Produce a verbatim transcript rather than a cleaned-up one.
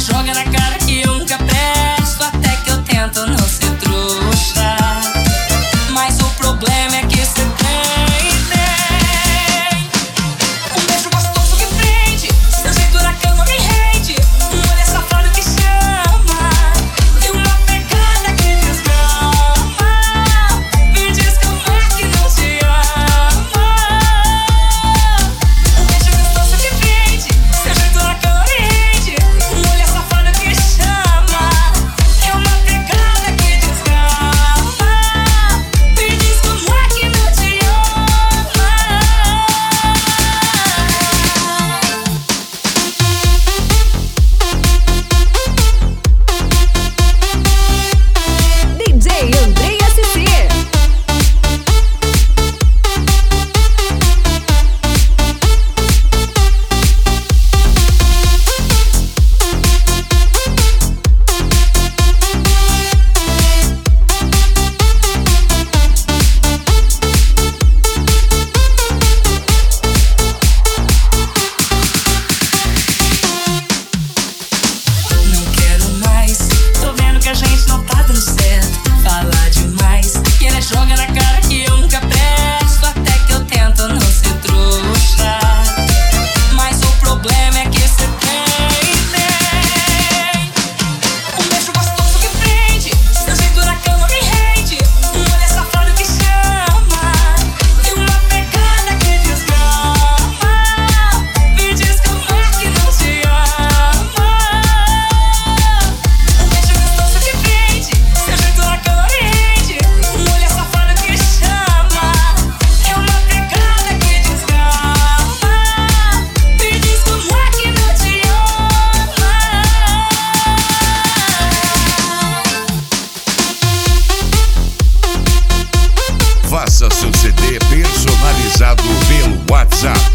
joga na cara que eu nunca presto, até que eu tento não ser trouxa. Mas o problema é que cê tem, tem um beijo gostoso que prende, seu jeito na cama me rende, um olhar safado que chama e uma pegada que desgrama. Me diz como é que não te ama. Um beijo gostoso que prende, seu jeito na cama me rende, um olhar safado que chama e uma pegada que desgrama. Me diz como é que não te ama. D J Andrei S C. Não quero mais, tô vendo que a gente não tá dando certo. Fala demais, querer joga na cara que eu nunca presto, até que eu tento não ser trouxa. Mas o problema é que cê tem, tem um beijo gostoso que prende, seu jeito na cama me rende, um olhar safado que chama e uma pegada que desgrama. Me diz como é que não te ama. Um beijo gostoso que prende, seu jeito na cama me rende, um olhar safado que chama e uma pegada que desgrama. Me diz como é que não te ama. Faça seu C D personalizado pelo WhatsApp